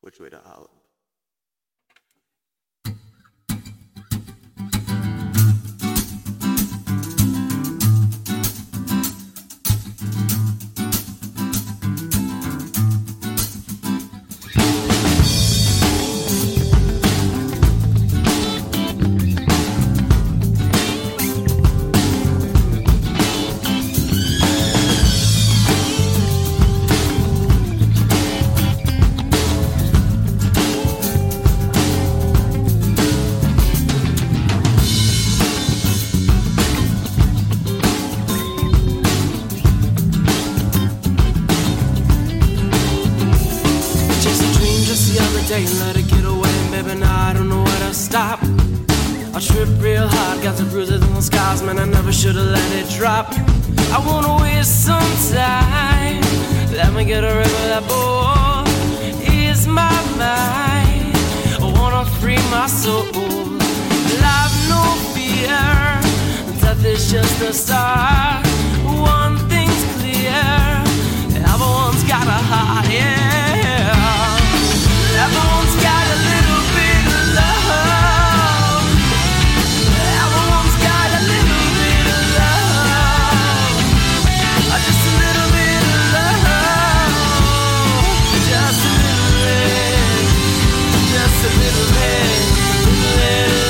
Which way to Harlem? Let it get away, baby, now I don't know where to stop. I trip real hard, got the bruises and the scars, man, I never should've let it drop. I wanna waste some time, let me get a river that boy is my mind. I wanna free my soul, life no fear, death is just a start. One thing's clear, everyone's got a heart, yeah. Everyone's got a little bit of love. Everyone's got a little bit of love. Just a little bit of love. Just a little bit. Just a little bit. Little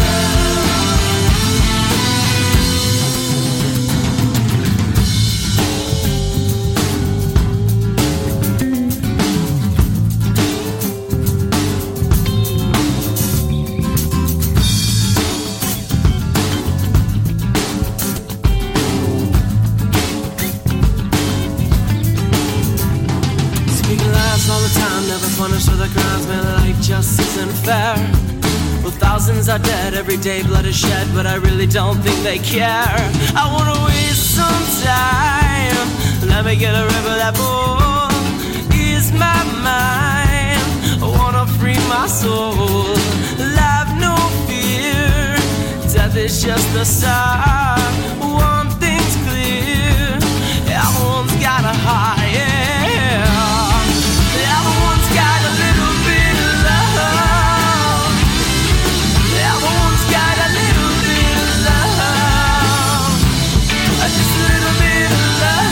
all the time, never punished for the crimes, man, like justice isn't fair. Well, thousands are dead, every day blood is shed, but I really don't think they care. I wanna waste some time, let me get a river that boy is my mind. I wanna free my soul, life no fear, death is just the start. One thing's clear, everyone's got a heart, yeah. Everyone's got a little bit of love. Everyone's got a little bit of love. Just a little bit of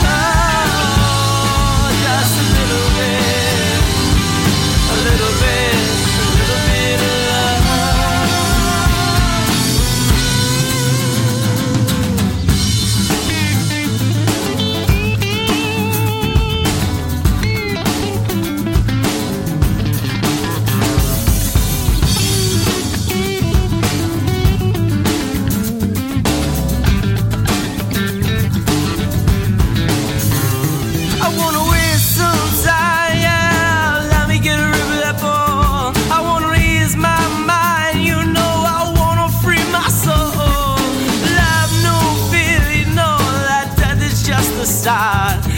love. Just a little bit. A little bit. A little bit of start.